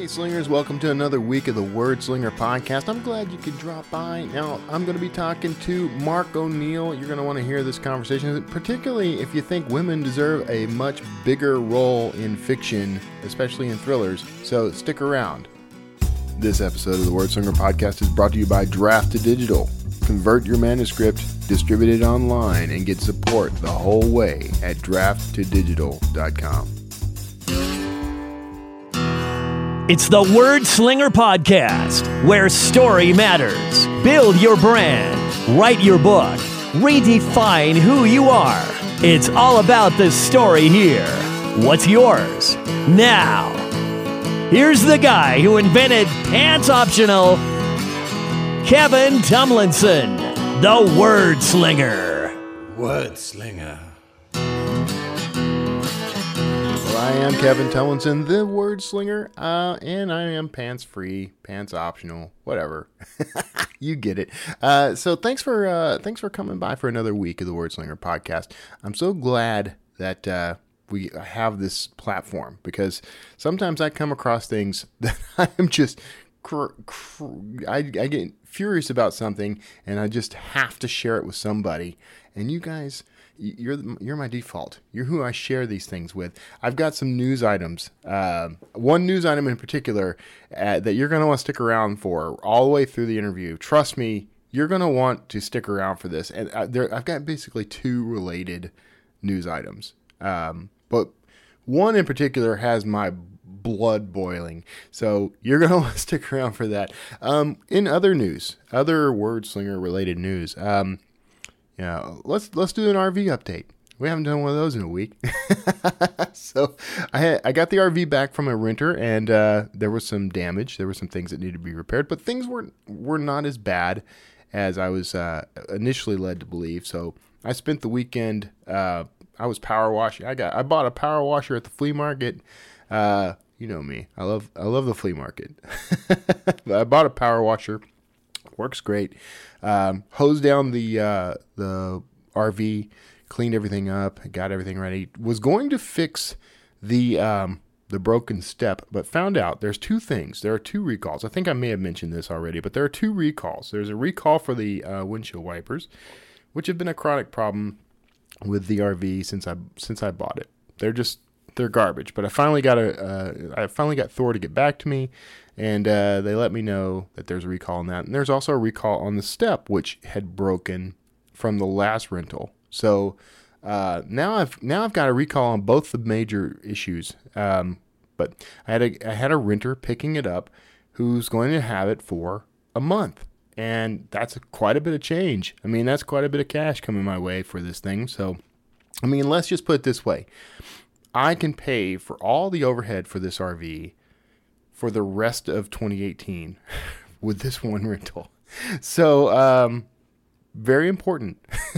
Slingers, welcome to another week of the Word Slinger podcast. I'm glad you could drop by. Now, I'm going to be talking to Mark O'Neill. You're going to want to hear this conversation, particularly if you think women deserve a much bigger role in fiction, especially in thrillers. So stick around. This episode of the Word Slinger podcast is brought to you by Draft to Digital. Convert your manuscript, distribute it online, and get support the whole way at drafttodigital.com. It's the Word Slinger Podcast, where story matters. Build your brand, write your book, redefine who you are. It's all about the story here. What's yours? Now, here's the guy who invented Pants Optional, Kevin Tumlinson, the Word Slinger. Word Slinger. I am Kevin Tumlinson, the Word Slinger, and I am pants free, pants optional, whatever. You get it. So thanks for coming by for another week of the Word Slinger podcast. I'm so glad that we have this platform, because sometimes I come across things that I'm just I get furious about something, and I just have to share it with somebody. And you guys, you're my default. You're who I share these things with. I've got some news items. One news item in particular that you're going to want to stick around for all the way through the interview. Trust me, you're going to want to stick around for this. And I've got basically two related news items. But one in particular has my blood boiling. So you're going to want to stick around for that. In other news, other Word Slinger related news, let's do an RV update. We haven't done one of those in a week. So I got the RV back from a renter, and there was some damage. There were some things that needed to be repaired, but things were not as bad as I was initially led to believe. So I spent the weekend. I was power washing. I bought a power washer at the flea market. You know me. I love the flea market. I bought a power washer. Works great. Hosed down the RV, cleaned everything up, got everything ready. Was going to fix the broken step, but found out there's two things. There are two recalls. I think I may have mentioned this already, but there are two recalls. There's a recall for the windshield wipers, which have been a chronic problem with the RV since I bought it. They're garbage. But I finally got Thor to get back to me, and they let me know that there's a recall on that. And there's also a recall on the step, which had broken from the last rental. So now I've got a recall on both the major issues. But I had a renter picking it up who's going to have it for a month. And that's quite a bit of change. I mean, that's quite a bit of cash coming my way for this thing. So, I mean, let's just put it this way. I can pay for all the overhead for this RV for the rest of 2018 with this one rental. So, very important.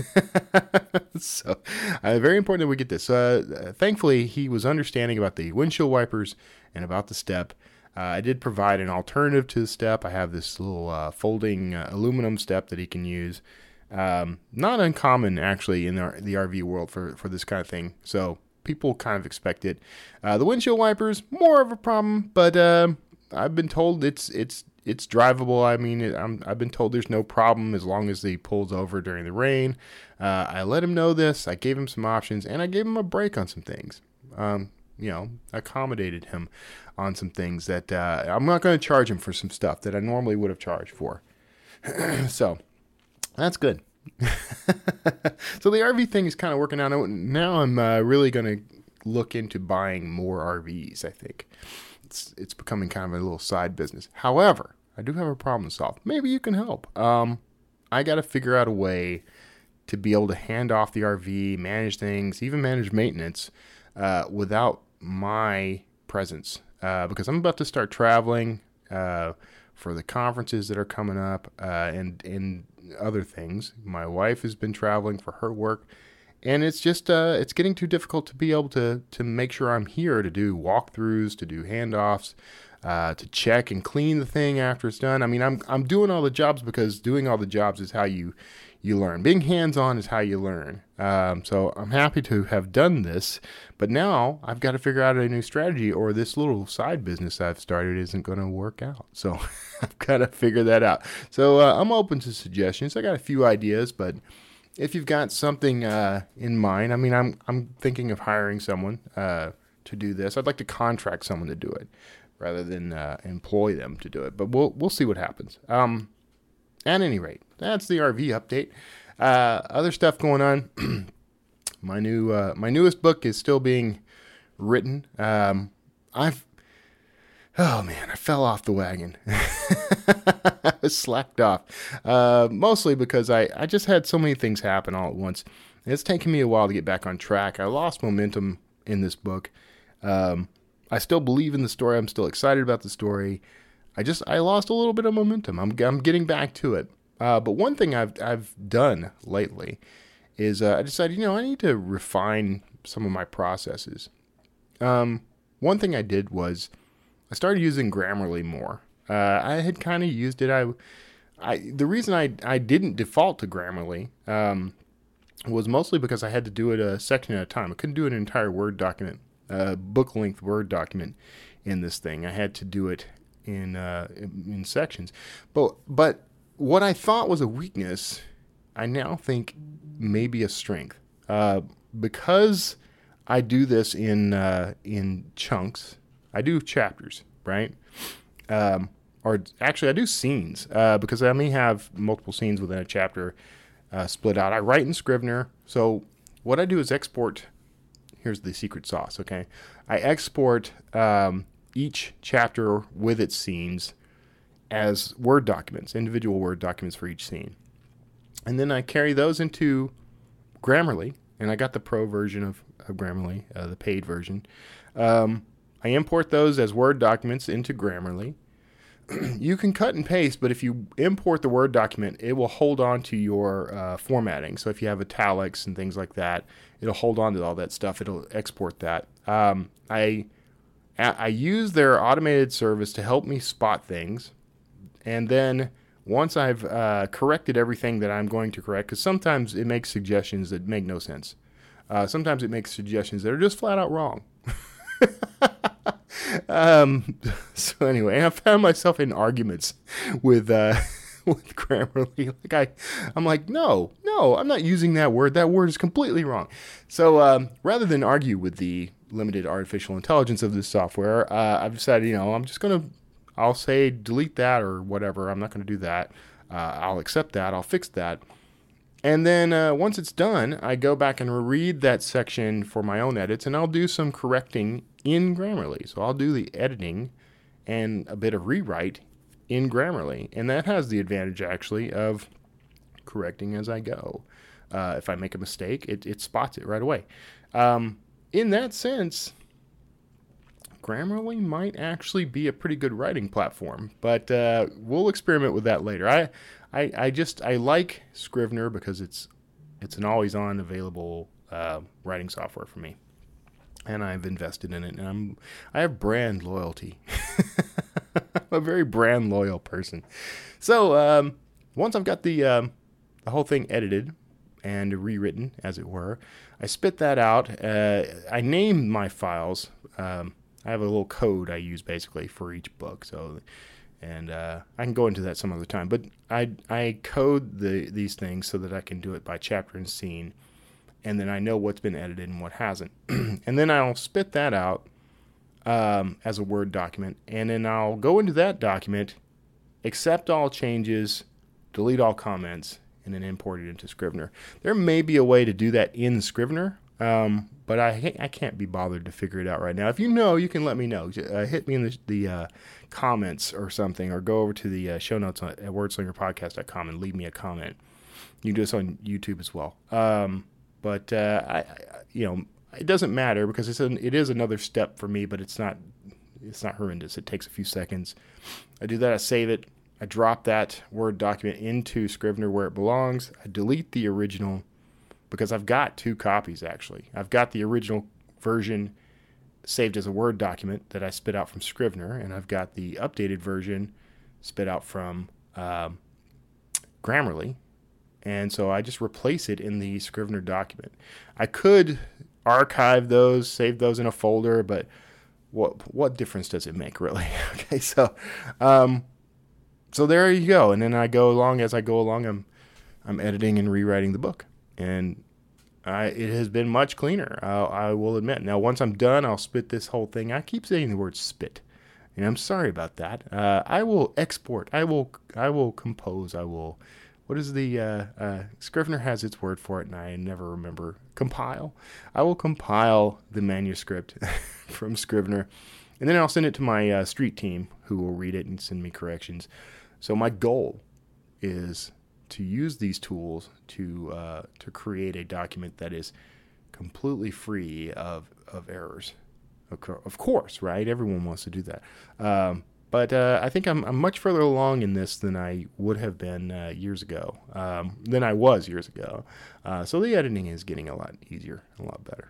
Very important that we get this. Thankfully, he was understanding about the windshield wipers and about the step. I did provide an alternative to the step. I have this little folding aluminum step that he can use. Not uncommon, actually, in the RV world for this kind of thing. So people kind of expect it. The windshield wipers, more of a problem, but I've been told it's drivable. I mean, I've been told there's no problem as long as he pulls over during the rain. I let him know this. I gave him some options, and I gave him a break on some things. Accommodated him on some things that I'm not going to charge him for some stuff that I normally would have charged for. So that's good. So the RV thing is kind of working out. Now I'm really going to look into buying more RVs, I think. It's becoming kind of a little side business. However, I do have a problem to solve. Maybe you can help. I got to figure out a way to be able to hand off the RV, manage things, even manage maintenance without my presence. Because I'm about to start traveling for the conferences that are coming up and other things. My wife has been traveling for her work. And it's just, it's getting too difficult to be able to make sure I'm here to do walkthroughs, to do handoffs. to check and clean the thing after it's done. I mean, I'm doing all the jobs because doing all the jobs is how you learn. Being hands-on is how you learn. So I'm happy to have done this, but now I've got to figure out a new strategy, or this little side business I've started isn't going to work out. So I've got to figure that out. So I'm open to suggestions. I got a few ideas, but if you've got something in mind, I mean, I'm thinking of hiring someone to do this. I'd like to contract someone to do it rather than employ them to do it. But we'll see what happens. At any rate, that's the RV update. Other stuff going on. My newest book is still being written. I fell off the wagon. I was slacked off. Mostly because I just had so many things happen all at once. It's taken me a while to get back on track. I lost momentum in this book. I still believe in the story. I'm still excited about the story. I lost a little bit of momentum. I'm getting back to it. But one thing I've done lately is I decided, I need to refine some of my processes. One thing I did was I started using Grammarly more. I had kind of used it. The reason I didn't default to Grammarly was mostly because I had to do it a section at a time. I couldn't do an entire Word document, book-length Word document in this thing. I had to do it in sections. But what I thought was a weakness, I now think may be a strength. Because I do this in chunks. I do chapters, right? Or actually, I do scenes because I may have multiple scenes within a chapter split out. I write in Scrivener. So what I do is export. Here's the secret sauce, okay? I export each chapter with its scenes as Word documents, individual Word documents for each scene. And then I carry those into Grammarly, and I got the pro version of Grammarly, the paid version. I import those as Word documents into Grammarly. You can cut and paste, but if you import the Word document, it will hold on to your formatting. So if you have italics and things like that, it'll hold on to all that stuff. It'll export that. I use their automated service to help me spot things. And then once I've corrected everything that I'm going to correct, because sometimes it makes suggestions that make no sense. Sometimes it makes suggestions that are just flat out wrong. So anyway, I found myself in arguments with Grammarly. I'm like, no, I'm not using that word. That word is completely wrong. So rather than argue with the limited artificial intelligence of this software, I've decided, I'll say delete that or whatever. I'm not going to do that. I'll accept that. I'll fix that. And then once it's done, I go back and read that section for my own edits, and I'll do some correcting in Grammarly. So I'll do the editing and a bit of rewrite in Grammarly. And that has the advantage, actually, of correcting as I go. If I make a mistake, it spots it right away. In that sense, Grammarly might actually be a pretty good writing platform, but we'll experiment with that later. I like Scrivener because it's an always-on available writing software for me, and I've invested in it, and I have brand loyalty. I'm a very brand loyal person. So once I've got the whole thing edited and rewritten, as it were, I spit that out. I name my files. I have a little code I use basically for each book. And I can go into that some other time. But I code these things so that I can do it by chapter and scene. And then I know what's been edited and what hasn't. And then I'll spit that out as a Word document. And then I'll go into that document, accept all changes, delete all comments, and then import it into Scrivener. There may be a way to do that in Scrivener. But I can't be bothered to figure it out right now. If you know, you can let me know. Hit me in the comments or something, or go over to the show notes at wordslingerpodcast.com and leave me a comment. You can do this on YouTube as well. But it doesn't matter because it is another step for me, but it's not horrendous. It takes a few seconds. I do that. I save it. I drop that Word document into Scrivener where it belongs. I delete the original, because I've got two copies, actually. I've got the original version saved as a Word document that I spit out from Scrivener, and I've got the updated version spit out from Grammarly. And so I just replace it in the Scrivener document. I could archive those, save those in a folder, but what difference does it make, really? Okay, so there you go. And then as I go along, I'm editing and rewriting the book, and it has been much cleaner. I will admit. Now, once I'm done, I'll spit this whole thing. I keep saying the word spit, and I'm sorry about that. I will export. I will compose. I will. What is the Scrivener has its word for it, and I never remember. Compile. I will compile the manuscript from Scrivener, and then I'll send it to my street team, who will read it and send me corrections. So my goal is to use these tools to create a document that is completely free of errors. Of course, right? Everyone wants to do that. But I think I'm much further along in this than I would have been years ago, than I was years ago. So the editing is getting a lot easier, a lot better.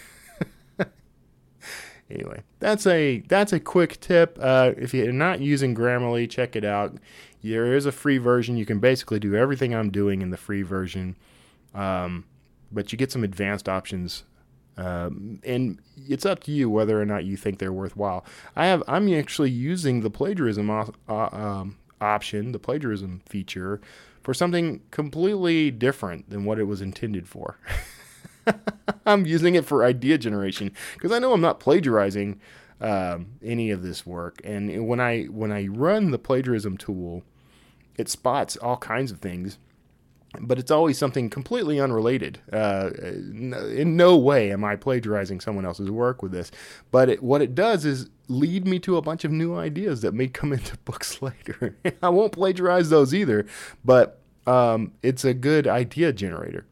Anyway, that's a quick tip. If you're not using Grammarly, check it out. There is a free version. You can basically do everything I'm doing in the free version, but you get some advanced options. And it's up to you whether or not you think they're worthwhile. I'm actually using the plagiarism option, the plagiarism feature, for something completely different than what it was intended for. I'm using it for idea generation because I know I'm not plagiarizing any of this work. And when I run the plagiarism tool, it spots all kinds of things. But it's always something completely unrelated. In no way am I plagiarizing someone else's work with this. But what it does is lead me to a bunch of new ideas that may come into books later. I won't plagiarize those either, but it's a good idea generator.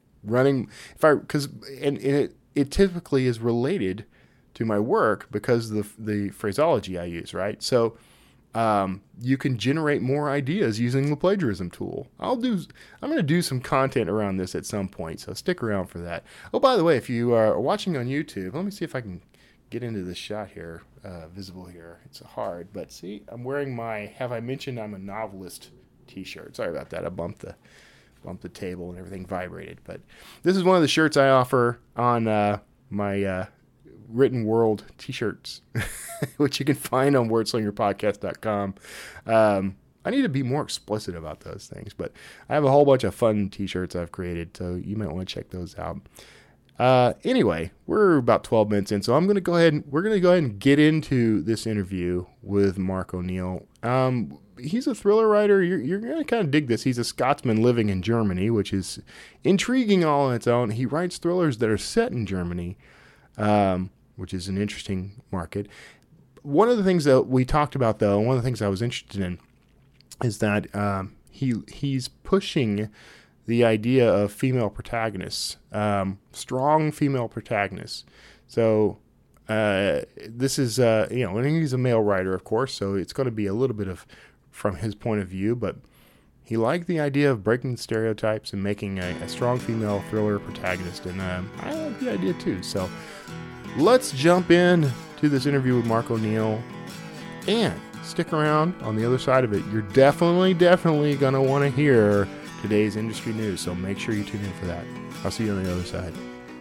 It typically is related to my work because of the phraseology I use, right? So you can generate more ideas using the plagiarism tool. I'm going to do some content around this at some point, so stick around for that. Oh, by the way, if you are watching on YouTube, let me see if I can get into this shot here, visible here. It's hard, but see, I'm wearing my "Have I Mentioned I'm a Novelist" t-shirt. Sorry about that. I bumped the table and everything vibrated, but this is one of the shirts I offer on my Written World t-shirts, which you can find on wordslingerpodcast.com. I need to be more explicit about those things, but I have a whole bunch of fun t-shirts I've created, so you might want to check those out. Anyway, we're about 12 minutes in, so we're going to go ahead and get into this interview with Mark O'Neill. He's a thriller writer. You're going to kind of dig this. He's a Scotsman living in Germany, which is intriguing all on its own. He writes thrillers that are set in Germany, which is an interesting market. One of the things that we talked about, though, one of the things I was interested in is that he's pushing the idea of female protagonists, strong female protagonists. So this is, and he's a male writer, of course, so it's going to be a little bit of from his point of view, but he liked the idea of breaking stereotypes and making a strong female thriller protagonist, and I like the idea too. So let's jump in to this interview with Mark O'Neill, and stick around on the other side of it. You're definitely going to want to hear today's industry news, so make sure you tune in for that. I'll see you on the other side.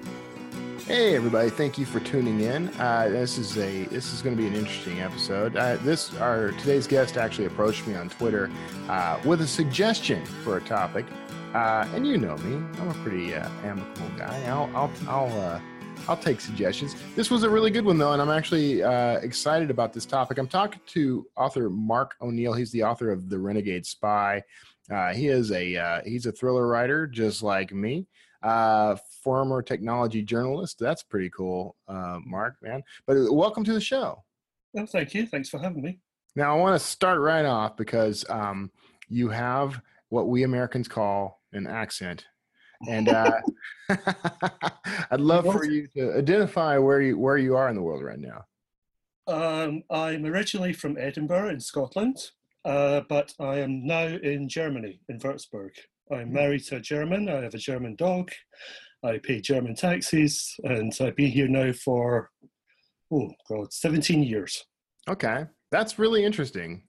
Hey everybody, thank you for tuning in. This is going to be an interesting episode. Today's guest actually approached me on Twitter with a suggestion for a topic, and you know me, I'm a pretty amicable guy. I'll take suggestions. This was a really good one, though, and I'm actually excited about this topic. I'm talking to author Mark O'Neill. He's the author of The Renegade Spy. He's a thriller writer, just like me. Former technology journalist. That's pretty cool, Mark, man. But welcome to the show. Well, thank you. Thanks for having me. Now, I want to start right off because you have what we Americans call an accent. And I'd love for you to identify where you are in the world right now. I'm originally from Edinburgh in Scotland, but I am now in Germany, in Würzburg. I'm married to a German. I have a German dog. I pay German taxes, and I've been here now for oh God, 17 years. Okay, that's really interesting.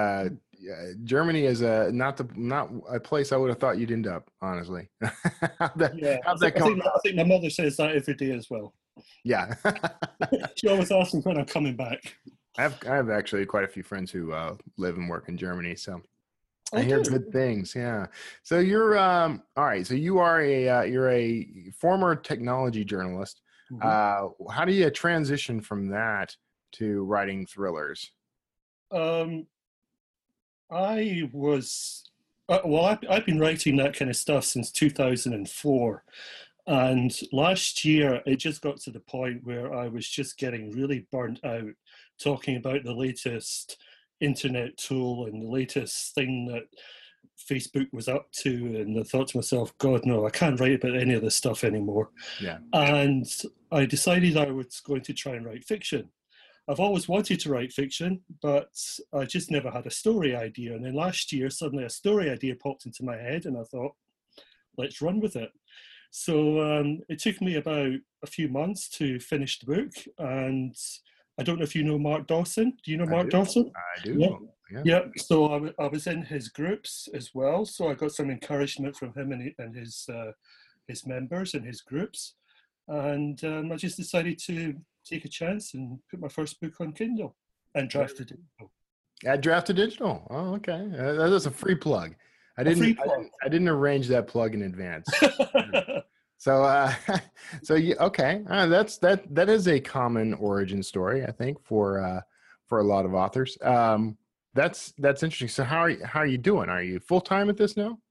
Germany is not a place I would have thought you'd end up. Honestly, Yeah, how'd that come I about? think my mother says that every day as well. Yeah, She always asks me when I'm coming back. I have actually quite a few friends who live and work in Germany, so I hear Okay. good things. Yeah. So you're all right. So you are you're a former technology journalist. Mhm. How do you transition from that to writing thrillers? Um, I was, well, I've been writing that kind of stuff since 2004. And last year, it just got to the point where I was just getting really burnt out talking about the latest internet tool and the latest thing that Facebook was up to. And I thought to myself, God, no, I can't write about any of this stuff anymore. Yeah. And I decided I was going to try and write fiction. I've always wanted to write fiction, but I just never had a story idea. And then last year, suddenly a story idea popped into my head, and I thought, let's run with it. So it took me about a few months to finish the book. And I don't know if you know Mark Dawson. Do you know I Mark do. Dawson? I do. Yeah. Yeah. Yeah. So I was in his groups as well. So I got some encouragement from him and his members and his groups. And I just decided to take a chance and put my first book on Kindle and drafted it. At Drafted Digital. Oh, okay. That's a free plug. I A didn't. free I plug. didn't, I didn't arrange that plug in advance. So, so you okay? That is a common origin story, I think, for a lot of authors. That's interesting. So, how are you doing? Are you full time at this now?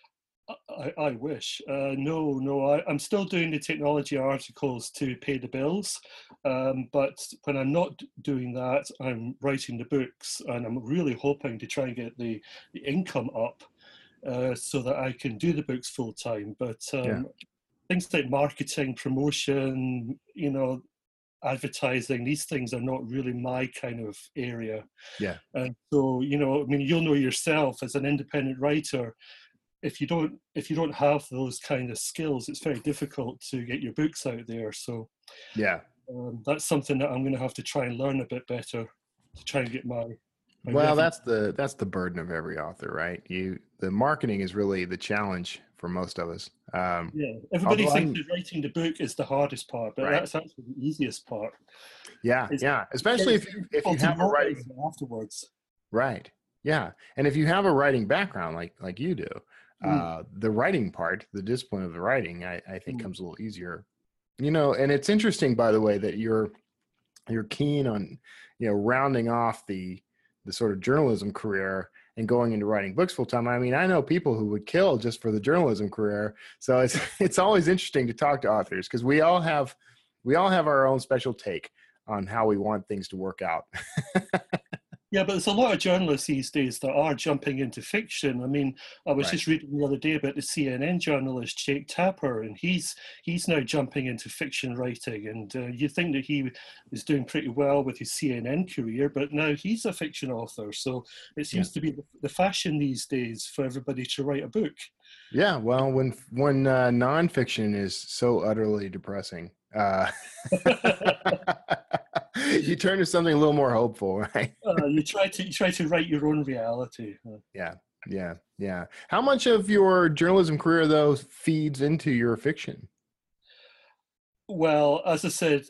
I wish. No, I'm still doing the technology articles to pay the bills. But when I'm not doing that, I'm writing the books, and I'm really hoping to try and get the income up so that I can do the books full time. But Yeah. things like marketing, promotion, advertising, these things are not really my kind of area. Yeah. And so, I mean, you'll know yourself as an independent writer, if you don't have those kind of skills, it's very difficult to get your books out there. So Yeah. that's something that I'm going to have to try and learn a bit better to try and get my Well, revenue. that's the burden of every author, right? The marketing is really the challenge for most of us. Yeah, everybody Although thinks I'm that writing the book is the hardest part, but right. that's actually the easiest part. Yeah. It's Yeah. Especially getting if people you to have a notice writing afterwards. right. Yeah. And if you have a writing background like you do, Mm, the writing part, the discipline of the writing, I think mm. comes a little easier. And it's interesting, by the way, that you're keen on, rounding off the sort of journalism career and going into writing books full time. I mean, I know people who would kill just for the journalism career. So it's always interesting to talk to authors because we all have our own special take on how we want things to work out. Yeah, but there's a lot of journalists these days that are jumping into fiction. I mean, I was Right. just reading the other day about the CNN journalist Jake Tapper, and he's now jumping into fiction writing. And you think that he was doing pretty well with his CNN career, but now he's a fiction author. So it Yeah. seems to be the fashion these days for everybody to write a book. Yeah. Well, when nonfiction is so utterly depressing, you turn to something a little more hopeful, right? You try to write your own reality. Yeah. Yeah. Yeah. How much of your journalism career, though, feeds into your fiction? Well, as I said,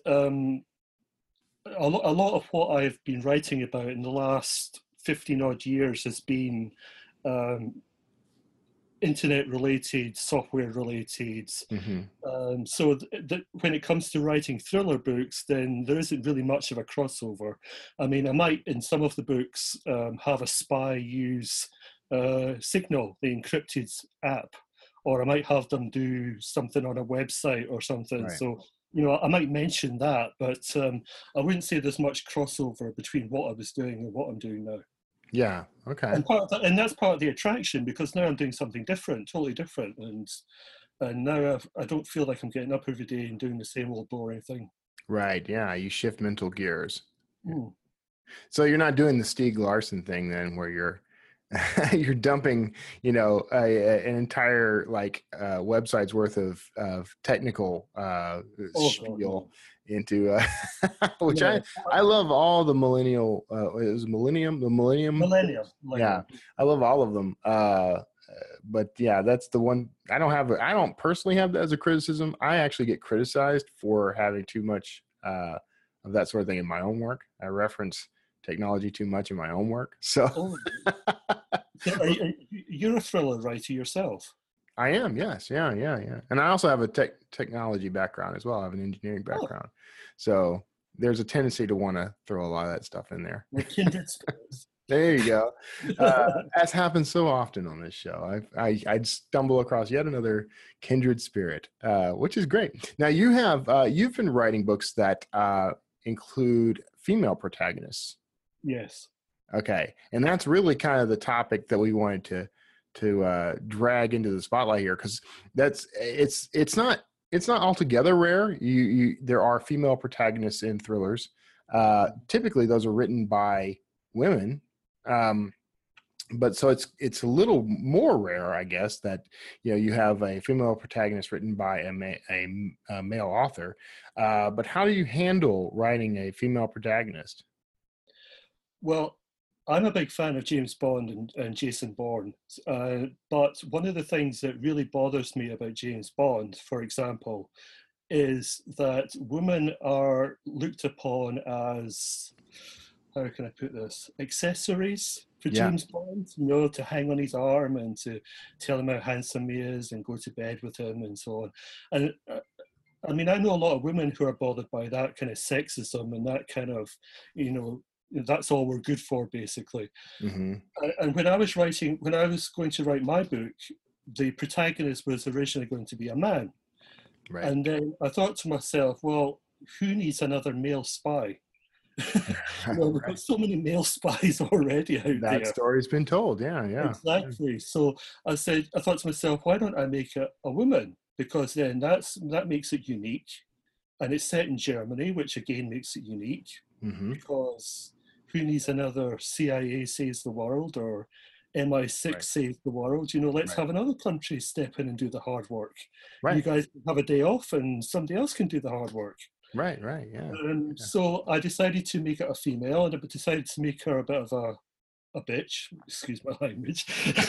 a lot of what I've been writing about in the last 15 odd years has been um, internet related, software related. Mm-hmm. So when it comes to writing thriller books, then there isn't really much of a crossover. I mean, I might in some of the books have a spy use Signal, the encrypted app, or I might have them do something on a website or something. Right. So I might mention that, but I wouldn't say there's much crossover between what I was doing and what I'm doing now. Yeah. Okay. And that's part of the attraction, because now I'm doing something different, totally different, and now I don't feel like I'm getting up every day and doing the same old boring thing. Right. Yeah. You shift mental gears. Mm. So you're not doing the Stieg Larsson thing then, where you're you're dumping, an entire website's worth of technical Oh, spiel into which Yeah. I love all the millennial. It was the Millennium. Millennium. Yeah, I love all of them. But yeah, that's the one I don't personally have that as a criticism. I actually get criticized for having too much of that sort of thing in my own work. I reference technology too much in my own work. So, Oh, so you're a thriller writer yourself. I am, yes. Yeah. And I also have a technology background as well. I have an engineering background. So there's a tendency to want to throw a lot of that stuff in there. We're kindred spirits. There you go. As happens so often on this show, I'd stumble across yet another kindred spirit, which is great. Now you've been writing books that include female protagonists. Yes. Okay, and that's really kind of the topic that we wanted to drag into the spotlight here, because it's not altogether rare. There are female protagonists in thrillers. Typically, those are written by women. But so it's a little more rare, I guess, that you have a female protagonist written by a male author. But how do you handle writing a female protagonist? Well, I'm a big fan of James Bond and Jason Bourne, but one of the things that really bothers me about James Bond, for example, is that women are looked upon as, how can I put this, accessories for James Bond, to hang on his arm and to tell him how handsome he is and go to bed with him and so on. And I mean, I know a lot of women who are bothered by that kind of sexism and that kind of, that's all we're good for, basically. Mm-hmm. And when I was going to write my book, the protagonist was originally going to be a man. Right. And then I thought to myself, well, who needs another male spy? Well, we've got so many male spies already out there. That story's been told, yeah. Exactly. So I thought to myself, why don't I make it a woman? Because then that makes it unique. And it's set in Germany, which again makes it unique. Mm-hmm. Because who needs another CIA saves the world or MI6 saves the world? Let's have another country step in and do the hard work. Right. You guys have a day off and somebody else can do the hard work. Right, yeah. So I decided to make it a female, and I decided to make her a bit of a bitch, excuse my language.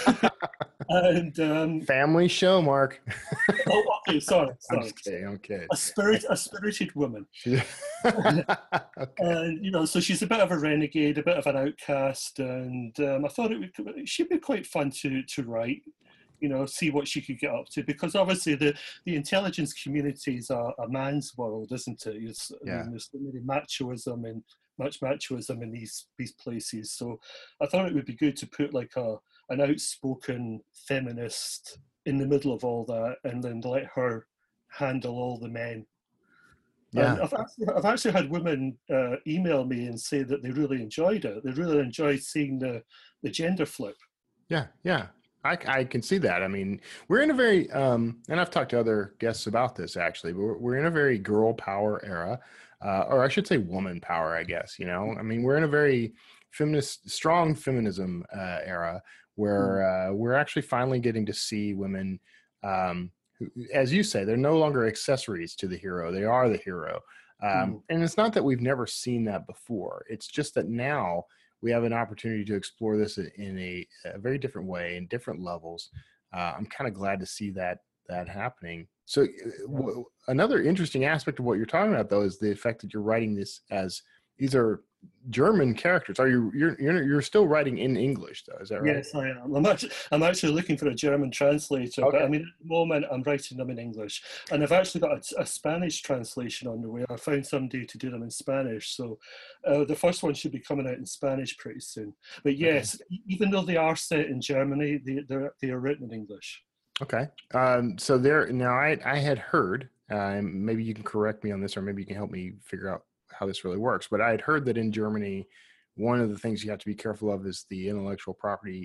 And family show, Mark. Oh, okay, sorry. Okay. A spirited woman. Okay. And so she's a bit of a renegade, a bit of an outcast, and I thought she'd be quite fun to write. See what she could get up to, because obviously the intelligence community is a man's world, isn't it? I mean, there's so many much machoism in these places. So I thought it would be good to put like an outspoken feminist in the middle of all that, and then let her handle all the men. Yeah. And I've actually had women email me and say that they really enjoyed it. They really enjoyed seeing the gender flip. Yeah. I can see that. I mean, we're in a very, and I've talked to other guests about this actually, but we're in a very girl power era, or I should say woman power, I guess, I mean, we're in a very strong feminism era where we're actually finally getting to see women, who, as you say, they're no longer accessories to the hero. They are the hero. And it's not that we've never seen that before. It's just that now we have an opportunity to explore this in a very different way, in different levels. I'm kind of glad to see that happening. So another interesting aspect of what you're talking about, though, is the fact that you're writing this as these are German characters. Are you're still writing in English, though? Is that right? Yes, I am. I'm actually looking for a German translator, but I mean, at the moment, I'm writing them in English, and I've actually got a Spanish translation on the way. I found somebody to do them in Spanish, so the first one should be coming out in Spanish pretty soon. But yes, even though they are set in Germany, they are written in English. Okay. So now I had heard, maybe you can correct me on this, or maybe you can help me figure out how this really works. But I had heard that in Germany, one of the things you have to be careful of is the intellectual property.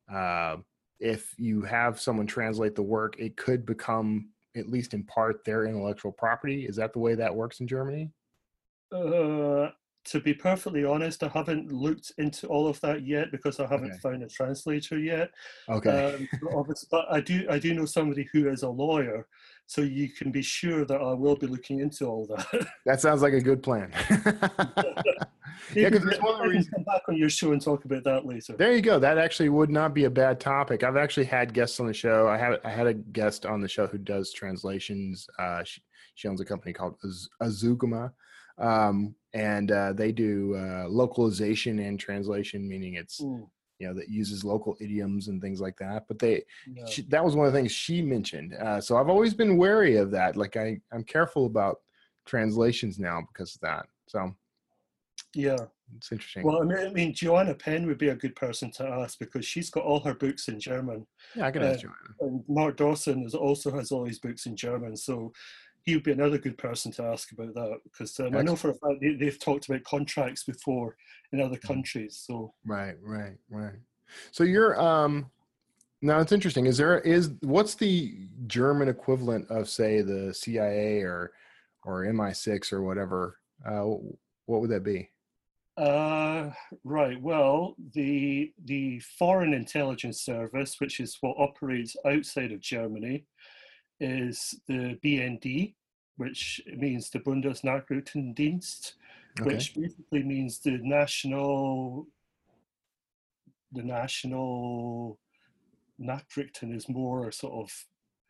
If you have someone translate the work, it could become, at least in part, their intellectual property. Is that the way that works in Germany? to be perfectly honest, I haven't looked into all of that yet because I haven't Okay. found a translator yet. Okay. But I do know somebody who is a lawyer, so you can be sure that I will be looking into all that. That sounds like a good plan. Yeah, Maybe because that's one of the I can reasons. come back on your show and talk about that later. There you go. That actually would not be a bad topic. I've actually had guests on the show. I had a guest on the show who does translations. She owns a company called Azugama, and they do localization and translation, meaning it's Mm, that uses local idioms and things like that. But yeah. that was one of the things she mentioned. So I've always been wary of that. Like I'm careful about translations now because of that. So Yeah. it's interesting. Well, I mean, Joanna Penn would be a good person to ask because she's got all her books in German. Yeah, I can Uh, ask Joanna. and Mark Dawson also has all his books in German. So he would be another good person to ask about that because I know Excellent. for a fact they've talked about contracts before in other countries. So Right. So you're now it's interesting. What's the German equivalent of say the CIA or MI6 or whatever? What would that be? right. Well, the Foreign Intelligence Service, which is what operates outside of Germany, is the BND, which means the Bundesnachrichtendienst, Okay. which basically means the national Nachrichten is more sort of,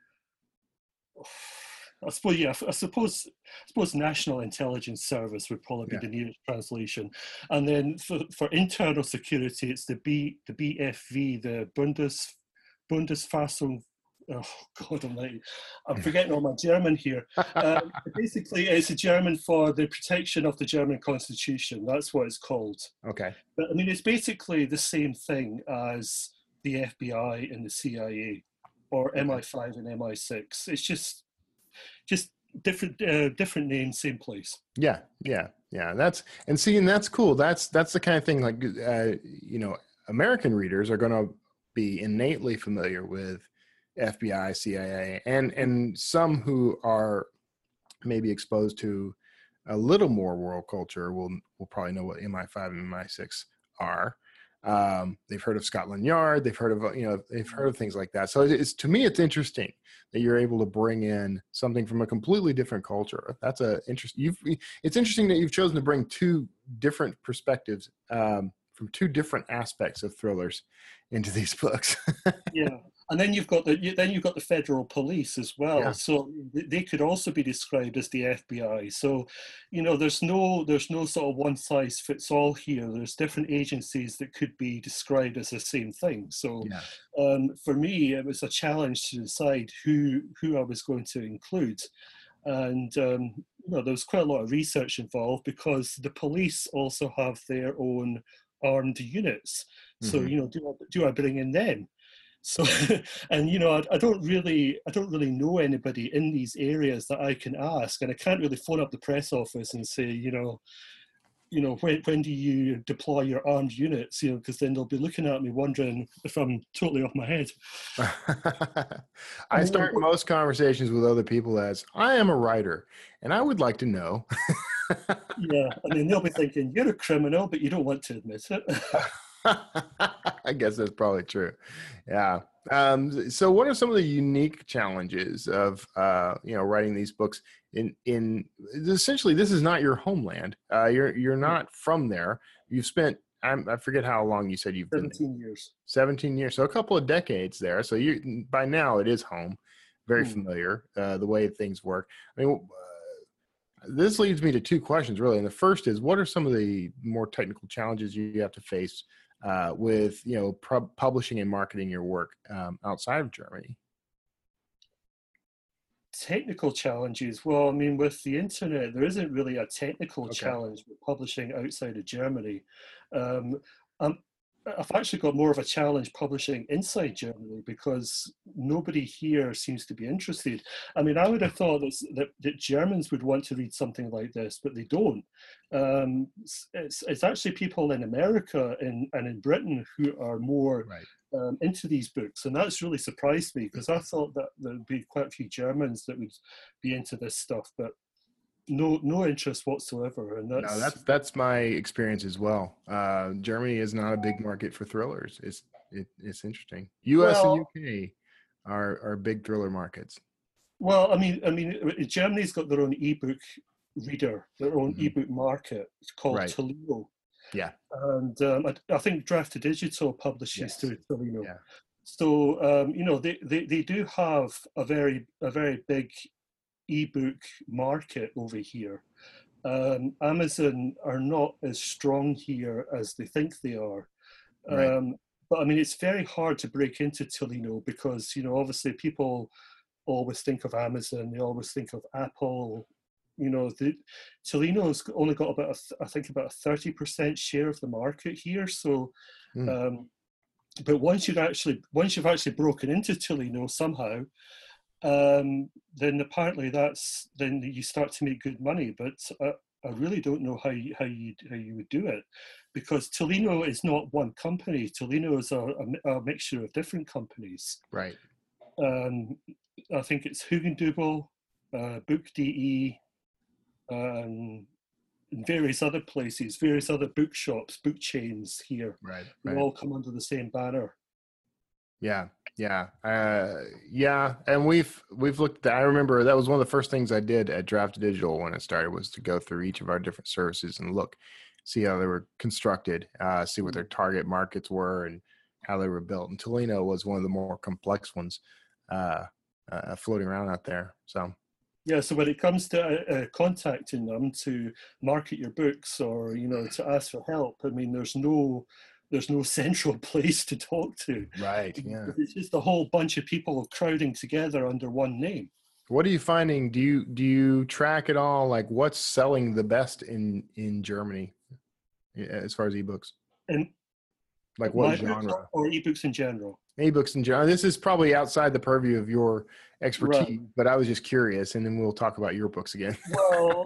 I suppose National Intelligence Service would probably Yeah. be the nearest translation. And then for internal security, it's the BFV, the Bundesfassung. Oh God Almighty, I'm forgetting all my German here. Basically, it's a German for the protection of the German Constitution. That's what it's called. Okay. But I mean, it's basically the same thing as the FBI and the CIA, or MI5 and MI6. It's just different names, same place. Yeah. That's cool. That's the kind of thing like American readers are going to be innately familiar with FBI, CIA, and some who are maybe exposed to a little more world culture will probably know what MI5 and MI6 are. They've heard of Scotland Yard. They've heard of things like that. So it's to me, it's interesting that you're able to bring in something from a completely different culture. That's It's interesting that you've chosen to bring two different perspectives from two different aspects of thrillers into these books. Yeah, and then you've got the federal police as well. Yeah. So they could also be described as the FBI. So, there's no sort of one size fits all here. There's different agencies that could be described as the same thing. So, Yeah. for me, it was a challenge to decide who I was going to include. And there was quite a lot of research involved because the police also have their own armed units. So do I bring in them? So and I don't really know anybody in these areas that I can ask, and I can't really phone up the press office and say when do you deploy your armed units, because then they'll be looking at me wondering if I'm totally off my head. I start most conversations with other people as I am a writer and I would like to know. Yeah, I mean, they'll be thinking you're a criminal, but you don't want to admit it. I guess that's probably true. Yeah. So what are some of the unique challenges of, writing these books in essentially, this is not your homeland. You're not from there. You've spent, I forget how long you said you've been 17 years. 17 years. So a couple of decades there. So by now it is home, very familiar, the way things work. I mean, this leads me to two questions really. And the first is, what are some of the more technical challenges you have to face with publishing and marketing your work outside of Germany? Technical challenges. Well, I mean, with the internet, there isn't really a technical Okay. challenge with publishing outside of Germany. Um, I've actually got more of a challenge publishing inside Germany because nobody here seems to be interested. I mean, I would have thought that Germans would want to read something like this, but they don't. It's actually people in America and in Britain who are more Right. into these books, and that's really surprised me because I thought that there would be quite a few Germans that would be into this stuff, but no interest whatsoever, and No, that's my experience as well. Germany is not a big market for thrillers. It's interesting. U.S. and well, U.K. are big thriller markets. well. Germany's got their own ebook reader, their own Mhm. ebook market. It's called Right. Tolino, Yeah. and I think Drafted Digital publishes Yes. through Tolino. Yeah. So they do have a very big ebook market over here. Amazon are not as strong here as they think they are. Right. But I mean, it's very hard to break into Tolino because, obviously people always think of Amazon, they always think of Apple. Tolino's only got I think about a 30% share of the market here. So, Mm. but once you've actually broken into Tolino somehow, then apparently then you start to make good money. But I really don't know how you would do it, because Tolino is not one company. Tolino is a mixture of different companies. Right. I think it's Hugendubel, Book.de, and various other places, various other bookshops, book chains here. Right. They Right. all come under the same banner. Yeah. Yeah. Yeah. And we've looked at, I remember that was one of the first things I did at Draft Digital when it started, was to go through each of our different services and see how they were constructed, see what their target markets were and how they were built. And Tolino was one of the more complex ones floating around out there. So Yeah, so when it comes to contacting them to market your books, or to ask for help, I mean, there's no central place to talk to. right. Yeah. It's just a whole bunch of people crowding together under one name. What are you finding? Do you track it all? Like, what's selling the best in Germany as far as ebooks? And Like, what my books genre? or ebooks in general. Ebooks in general. This is probably outside the purview of your Right. expertise, but I was just curious, and then we'll talk about your books again. Well,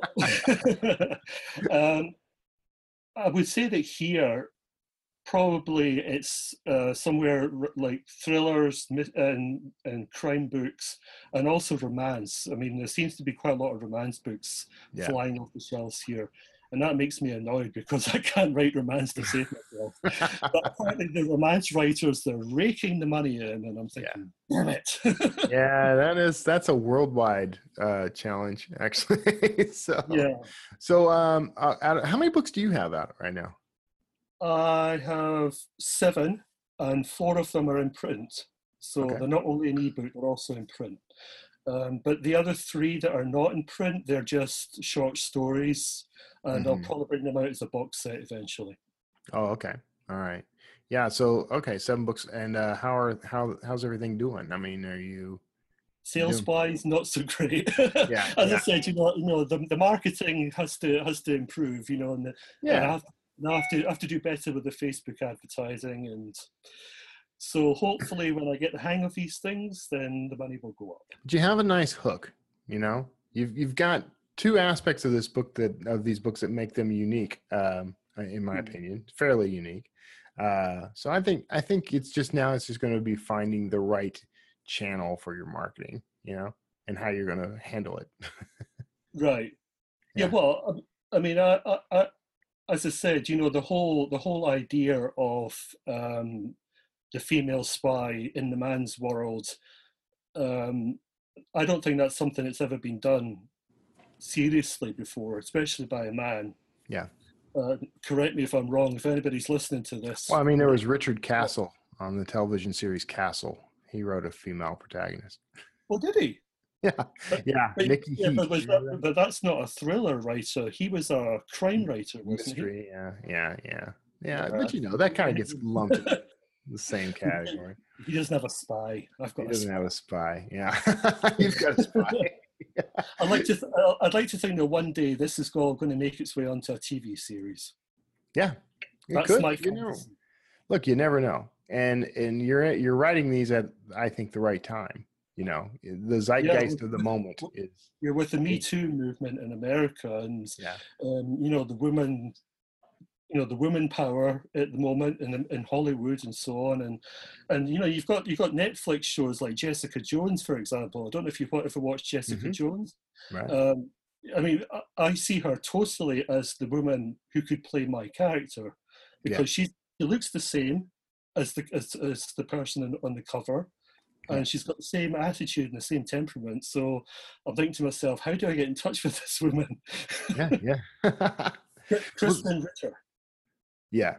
I would say that here probably it's somewhere like thrillers and crime books, and also romance. I mean, there seems to be quite a lot of romance books Yeah. flying off the shelves here, and that makes me annoyed because I can't write romance to save myself. But apparently the romance writers, they're raking the money in, and I'm thinking, damn it. Yeah, that's a worldwide challenge, actually. Yeah. So how many books do you have out right now? I have 7, and 4 of them are in print. So Okay. they're not only in ebook, they're also in print. But the other 3 that are not in print, they're just short stories, and I'll Mhm. probably bring them out as a box set eventually. Oh, okay. All right. Yeah. So, okay, 7 books. And how's everything doing? I mean, are you Sales doing? wise, not so great. Yeah. As I Yeah. said, the marketing has to improve, and Yeah. I have to do better with the Facebook advertising, and so hopefully when I get the hang of these things, then the money will go up. Do you have a nice hook? You've got 2 aspects of these books that make them unique, in my opinion, fairly unique. So I think it's just going to be finding the right channel for your marketing, and how you're going to handle it. Right. Yeah. Yeah. Well, I mean, I as I said, the whole idea of the female spy in the man's world. I don't think that's something that's ever been done seriously before, especially by a man. Yeah. Correct me if I'm wrong. If anybody's listening to this, Well, I mean, there was Richard Castle on the television series Castle. He wrote a female protagonist. well, did he? Yeah. Yeah. Nikki Heath. But that's not a thriller writer. He was a crime writer, wasn't he? Mystery. Yeah. But that kind of gets lumped in the same category. He doesn't have a spy. He doesn't have a spy. Yeah. You've got a spy. I'd like to think that one day this is all going to make its way onto a TV series. Yeah. That's could. my fantasy. Look, you never know. And you're writing these at, I think, the right time. The zeitgeist of the moment is. You're with the Me Too movement in America, and the women power at the moment in Hollywood and so on, and you've got Netflix shows like Jessica Jones, for example. I don't know if you've ever watched Jessica Jones. Right. I mean, I see her totally as the woman who could play my character, because she looks the same as the person on the cover, and she's got the same attitude and the same temperament. So I'm thinking to myself, how do I get in touch with this woman? Yeah. Kristen Ritter. Yeah.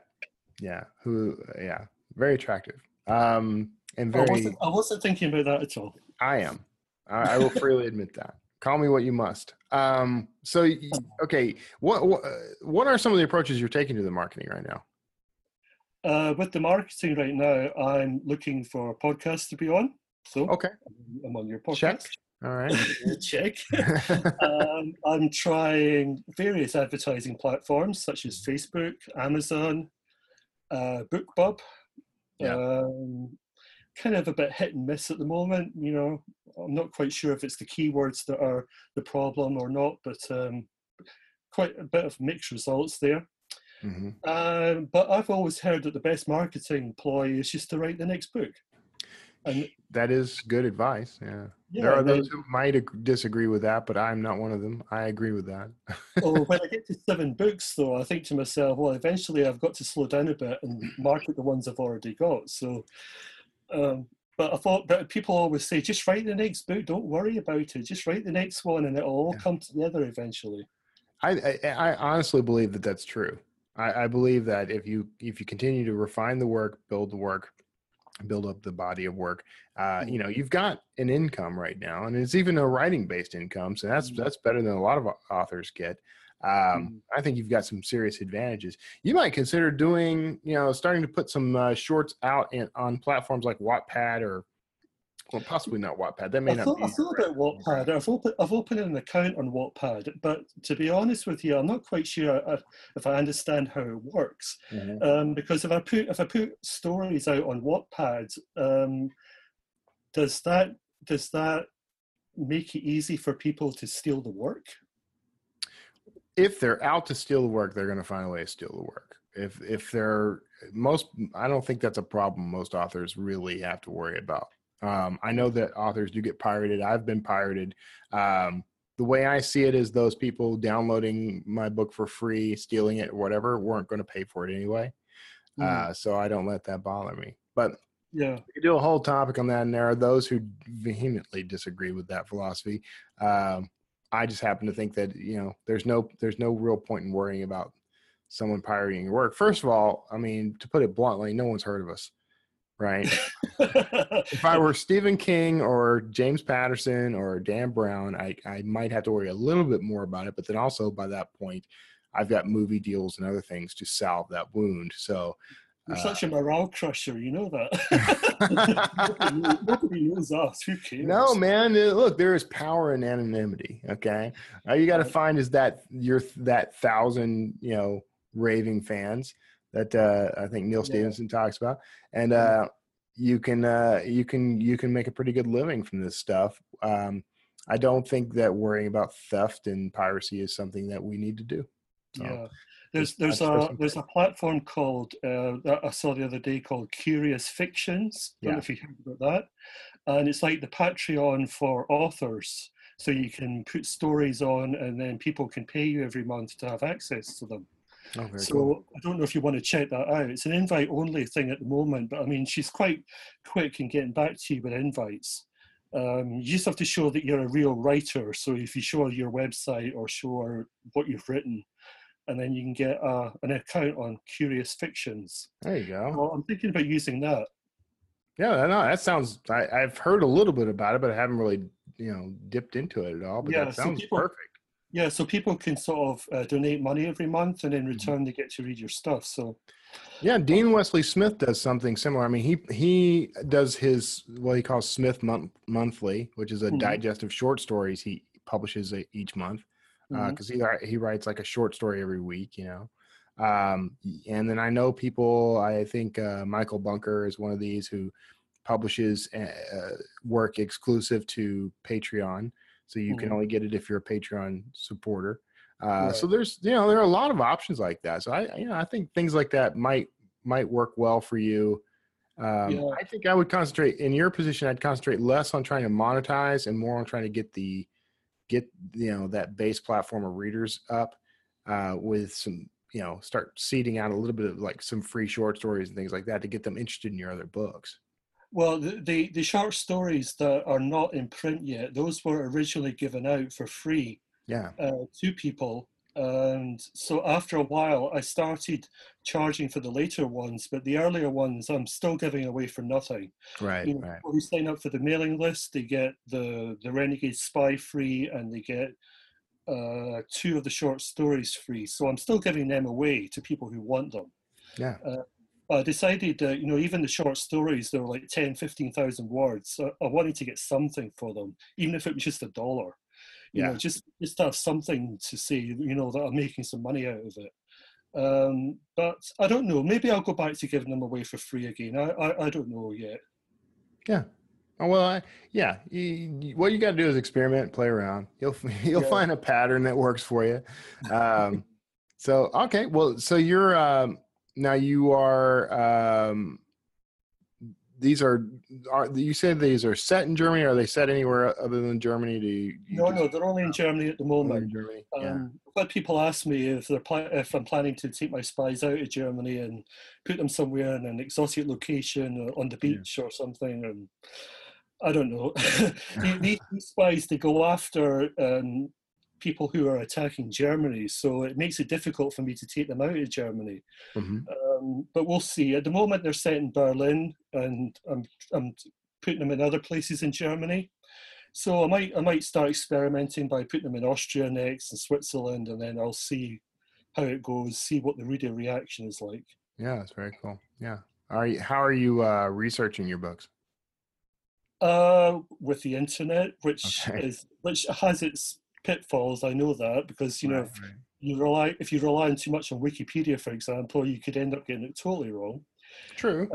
Very attractive. And very. I wasn't thinking about that at all. I am. I will freely admit that. Call me what you must. Okay. What are some of the approaches you're taking to the marketing right now? With the marketing right now, I'm looking for podcasts to be on. So okay, I'm on your podcast. Check. All right. Check. I'm trying various advertising platforms such as Facebook, Amazon, BookBub. Yeah. Kind of a bit hit and miss at the moment. You know, I'm not quite sure if it's the keywords that are the problem or not, but quite a bit of mixed results there. Mm-hmm. But I've always heard that the best marketing ploy is just to write the next book. And that is good advice. Yeah. There are those who might disagree with that, but I'm not one of them. I agree with that. When I get to 7 books, though, I think to myself, well, eventually I've got to slow down a bit and market the ones I've already got. So, but people always say, just write the next book. Don't worry about it. Just write the next one, and it'll all come together eventually. I honestly believe that that's true. I believe that if you continue to refine the work, build the work, build up the body of work, you've got an income right now, and it's even a writing-based income. So that's better than a lot of authors get. I think you've got some serious advantages. You might consider doing, starting to put some shorts out on platforms like Wattpad or, well, possibly not Wattpad. That may not be. I thought about Wattpad. I've opened an account on Wattpad, but to be honest with you, I'm not quite sure if I understand how it works. Mm-hmm. Because if I put stories out on Wattpad, does that make it easy for people to steal the work? If they're out to steal the work, they're going to find a way to steal the work. If they're I don't think that's a problem most authors really have to worry about. I know that authors do get pirated. I've been pirated. The way I see it is those people downloading my book for free, stealing it, or whatever, weren't going to pay for it anyway. So I don't let that bother me. But yeah, we could do a whole topic on that, and there are those who vehemently disagree with that philosophy. I just happen to think that, there's no real point in worrying about someone pirating your work. First of all, I mean, to put it bluntly, no one's heard of us, right? If I were Stephen King or James Patterson or Dan Brown, I might have to worry a little bit more about it. But then also by that point, I've got movie deals and other things to salve that wound. So you're such a morale crusher, you know that. Nobody knows us. Who cares? No, man. Look, there is power in anonymity. Okay, all you got to find is that 1,000, raving fans that I think Neil Stevenson talks about, and you can make a pretty good living from this stuff. I don't think that worrying about theft and piracy is something that we need to do. So. Yeah. There's a platform called that I saw the other day called Curious Fictions. I don't know if you heard about that. And it's like the Patreon for authors. So you can put stories on, and then people can pay you every month to have access to them. Oh, very so cool. I don't know if you want to check that out. It's an invite-only thing at the moment, but I mean, she's quite quick in getting back to you with invites. You just have to show that you're a real writer. So if you show your website or show what you've written, and then you can get an account on Curious Fictions. There you go. Well, I'm thinking about using that. Yeah, no, that sounds. I've heard a little bit about it, but I haven't really, dipped into it at all. But that sounds perfect. Yeah, so people can sort of donate money every month, and in return they get to read your stuff. So, yeah, Dean Wesley Smith does something similar. I mean, he does his what he calls Smith Monthly, which is a digest of short stories he publishes each month. Because he writes like a short story every week, and then I know people. I think Michael Bunker is one of these who publishes work exclusive to Patreon, so you can only get it if you're a Patreon supporter. Right. So there's there are a lot of options like that. So I think things like that might work well for you. I think I would concentrate in your position. I'd concentrate less on trying to monetize and more on trying to get the get, that base platform of readers up with some, start seeding out a little bit of like some free short stories and things like that to get them interested in your other books. Well, the short stories that are not in print yet, those were originally given out for free to people. And so after a while, I started charging for the later ones, but the earlier ones I'm still giving away for nothing. Right. People who sign up for the mailing list, they get the Renegade Spy free, and they get 2 of the short stories free. So I'm still giving them away to people who want them. Yeah. I decided that, even the short stories, they were like 10, 15,000 words. So I wanted to get something for them, even if it was just $1. Just to have something to say, that I'm making some money out of it. But I don't know. Maybe I'll go back to giving them away for free again. I don't know yet. Yeah. Oh, well, what you got to do is experiment, play around. You'll find a pattern that works for you. So, okay. Well, so you're, now you are, these are you said these are set in Germany? Are they set anywhere other than Germany? No, they're only in Germany at the moment. In Germany? I've had people ask me if I'm planning to take my spies out of Germany and put them somewhere in an exotic location or on the beach or something. And I don't know. These spies, they go after people who are attacking Germany, so it makes it difficult for me to take them out of Germany. Mm-hmm. But we'll see. At the moment, they're set in Berlin, and I'm putting them in other places in Germany. So I might start experimenting by putting them in Austria next and Switzerland, and then I'll see how it goes. See what the reader reaction is like. Yeah, that's very cool. Yeah. How are you researching your books? With the internet, which has its pitfalls. I know that, because if you rely on too much on Wikipedia, for example, you could end up getting it totally wrong. True.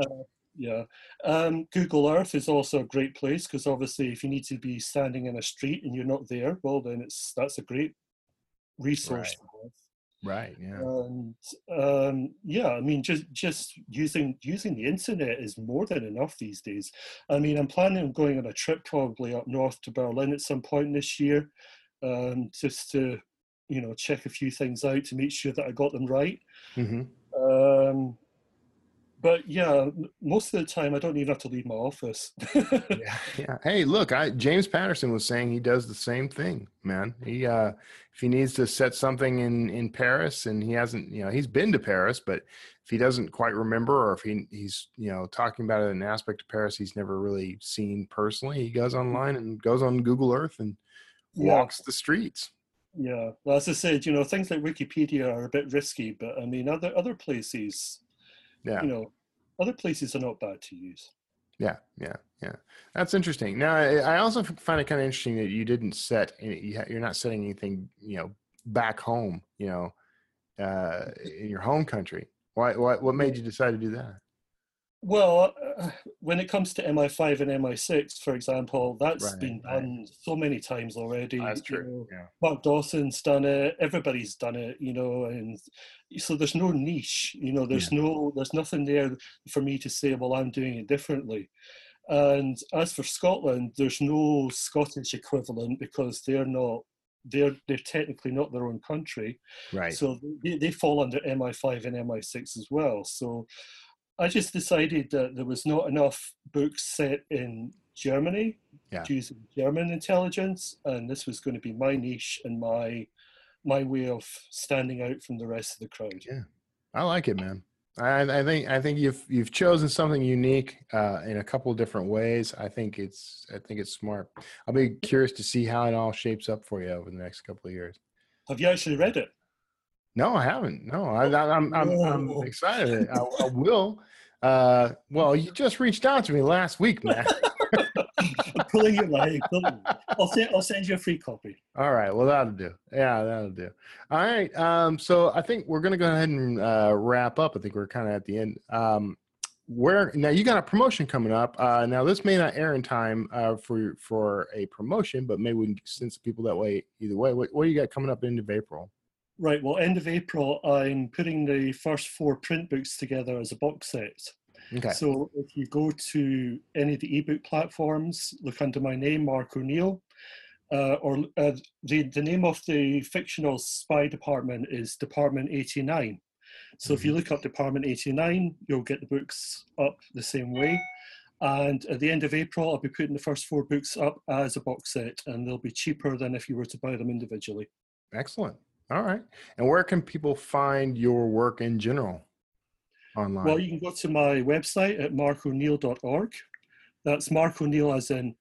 Google Earth is also a great place, because obviously if you need to be standing in a street and you're not there, well, then that's a great resource for us. Right. Yeah. And I mean, just using the internet is more than enough these days. I mean, I'm planning on going on a trip probably up north to Berlin at some point this year, just to check a few things out to make sure that I got them right. Mm-hmm. But yeah, most of the time I don't even have to leave my office. Yeah. Hey, look, James Patterson was saying he does the same thing, man. He if he needs to set something in Paris, and he hasn't, he's been to Paris, but if he doesn't quite remember, or if he's talking about an aspect of Paris he's never really seen personally, he goes online and goes on Google Earth and walks the streets. Yeah. Well, as I said, things like Wikipedia are a bit risky, but I mean, other places. Other places are not bad to use. Yeah. That's interesting. Now, I also find it kind of interesting that you didn't set you're not setting anything, back home, in your home country. What made you decide to do that? Well, when it comes to MI5 and MI6, for example, that's been done so many times already. That's true. Mark Dawson's done it. Everybody's done it, and so there's no niche. There's nothing there for me to say, well, I'm doing it differently. And as for Scotland, there's no Scottish equivalent, because they're technically not their own country. Right. So they fall under MI5 and MI6 as well. So I just decided that there was not enough books set in Germany using German intelligence, and this was going to be my niche and my way of standing out from the rest of the crowd. Yeah, I like it, man. I think you've chosen something unique in a couple of different ways. I think it's smart. I'll be curious to see how it all shapes up for you over the next couple of years. Have you actually read it? No, I haven't. No, I'm excited. I will. Well, you just reached out to me last week, man. I'm pulling your leg. I'll send you a free copy. All right. Well, that'll do. Yeah, that'll do. All right. So I think we're going to go ahead and wrap up. I think we're kind of at the end. Now you got a promotion coming up. Now this may not air in time for a promotion, but maybe we can send some people that way either way. What do you got coming up end of April? Right. Well, end of April, I'm putting the first 4 print books together as a box set. Okay. So if you go to any of the ebook platforms, look under my name, Mark O'Neill, The name of the fictional spy department is Department 89. So if you look up Department 89, you'll get the books up the same way. And at the end of April, I'll be putting the first 4 books up as a box set, and they'll be cheaper than if you were to buy them individually. Excellent. All right. And where can people find your work in general online? Well, you can go to my website at markoneil.org. That's Mark O'Neill as in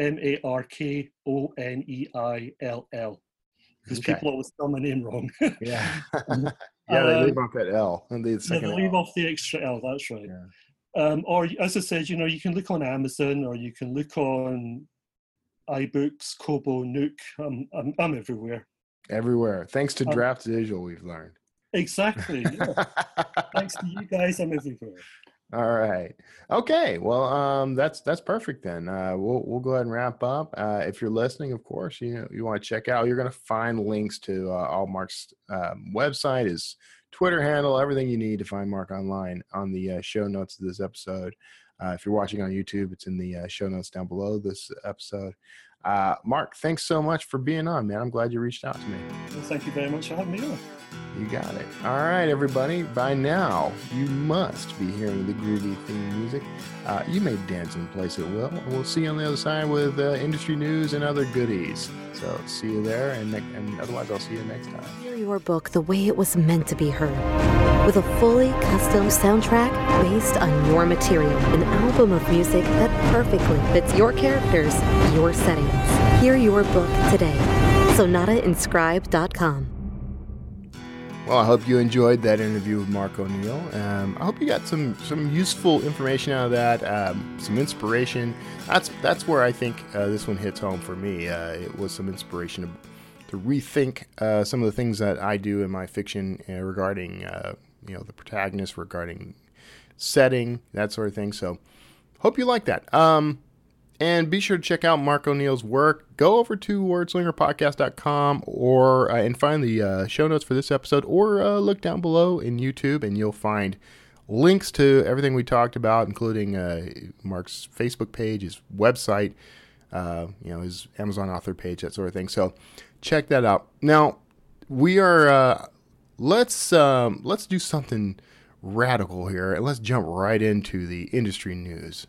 MarkoNeill. Because people always spell my name wrong. Yeah. Yeah, they leave off that L. And they leave off the extra L, that's right. Yeah. Or, as I said, you can look on Amazon, or you can look on iBooks, Kobo, Nook. I'm everywhere. Everywhere. Thanks to Draft Visual, we've learned. Exactly. Yeah. Thanks to you guys, I'm everywhere. All right. Okay. Well, that's perfect then. We'll go ahead and wrap up. If you're listening, of course, you want to check out. You're going to find links to all Mark's website, his Twitter handle, everything you need to find Mark online on the show notes of this episode. If you're watching on YouTube, it's in the show notes down below this episode. Mark, thanks so much for being on, man. I'm glad you reached out to me. Well, thank you very much for having me on. You got it. All right, everybody. By now, you must be hearing the groovy theme music. You may dance in place at will. We'll see you on the other side with industry news and other goodies. So see you there, and otherwise I'll see you next time. Hear your book the way it was meant to be heard. With a fully custom soundtrack based on your material. An album of music that perfectly fits your characters, your settings. Hear your book today. SonataInscribe.com. Well, I hope you enjoyed that interview with Mark O'Neill. I hope you got some useful information out of that, some inspiration. That's where I think this one hits home for me. It was some inspiration to rethink some of the things that I do in my fiction regarding the protagonist, regarding setting, that sort of thing. So, hope you like that. And be sure to check out Mark O'Neill's work. Go over to wordslingerpodcast.com and find the show notes for this episode, or look down below in YouTube and you'll find links to everything we talked about, including Mark's Facebook page, his website, his Amazon author page, that sort of thing. So check that out. Now we are let's do something radical here, and let's jump right into the industry news.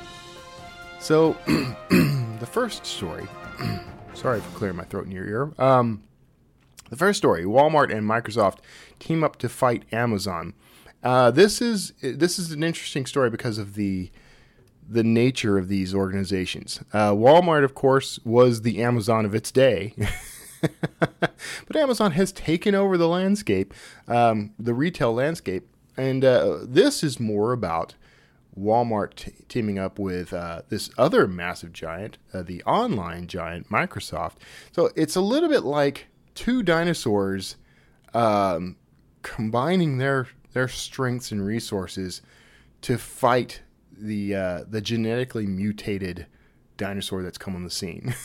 So, the first story, sorry for clearing my throat in your ear. The first story, Walmart and Microsoft team up to fight Amazon. This is an interesting story because of the nature of these organizations. Walmart, of course, was the Amazon of its day. But Amazon has taken over the landscape, the retail landscape. And this is more about Walmart teaming up with this other massive giant, the online giant, Microsoft. So it's a little bit like two dinosaurs combining their strengths and resources to fight the genetically mutated dinosaur that's come on the scene.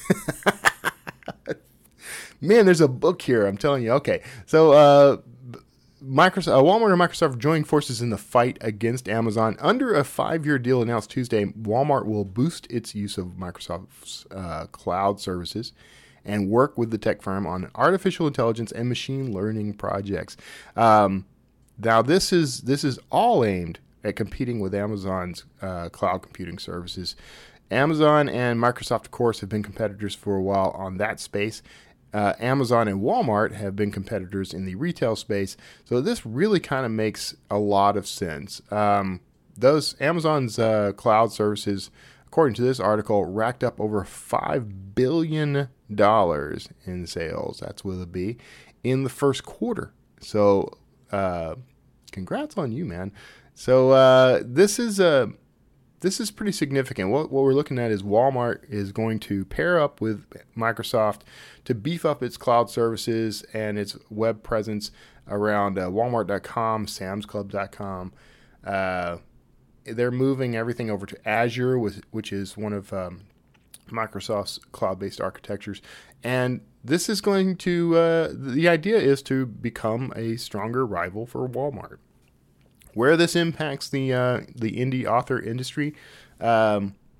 Man, there's a book here, I'm telling you. Okay, so Walmart and Microsoft joined forces in the fight against Amazon. Under a 5-year deal announced Tuesday, Walmart will boost its use of Microsoft's cloud services and work with the tech firm on artificial intelligence and machine learning projects. Now, this is all aimed at competing with Amazon's cloud computing services. Amazon and Microsoft, of course, have been competitors for a while on that space. Amazon and Walmart have been competitors in the retail space, so this really kind of makes a lot of sense. Those Amazon's cloud services, according to this article, racked up over $5 billion in sales. That's with a B in the first quarter. So, congrats on you, man. So this is pretty significant. What we're looking at is Walmart is going to pair up with Microsoft to beef up its cloud services and its web presence around Walmart.com, SamsClub.com. They're moving everything over to Azure, which is one of Microsoft's cloud-based architectures. And this is going to, the idea is to become a stronger rival for Walmart. Where this impacts the indie author industry, I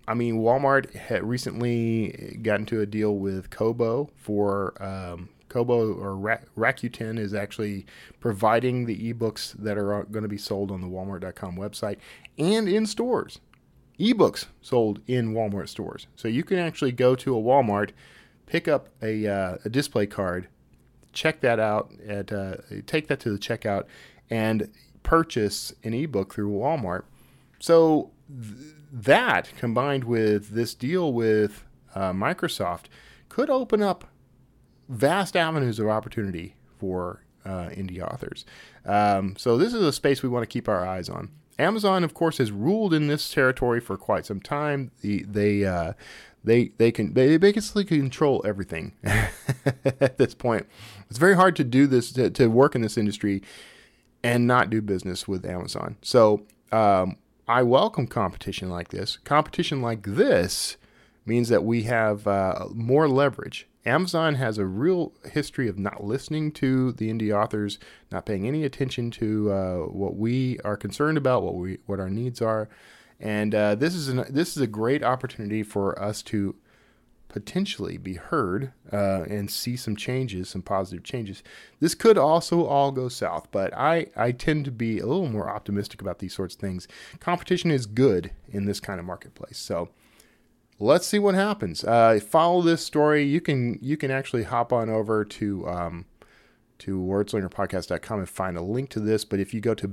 I mean, Walmart had recently got into a deal with Kobo for Kobo, or Rakuten is actually providing the ebooks that are going to be sold on the Walmart.com website and in stores. Ebooks sold in Walmart stores. So you can actually go to a Walmart, pick up a display card, check that out, take that to the checkout, and purchase an ebook through Walmart. So that, combined with this deal with Microsoft, could open up vast avenues of opportunity for indie authors. So this is a space we want to keep our eyes on. Amazon, of course, has ruled in this territory for quite some time. They basically control everything at this point. It's very hard to do this, to work in this industry and not do business with Amazon. So I welcome competition like this. Competition like this means that we have more leverage. Amazon has a real history of not listening to the indie authors, not paying any attention to what we are concerned about, what our needs are, and this is a great opportunity for us to potentially be heard and see some changes, some positive changes. This could also all go south, but I tend to be a little more optimistic about these sorts of things. Competition is good in this kind of marketplace, so let's see what happens. Follow this story. You can actually hop on over to wordslingerpodcast.com and find a link to this. But if you go to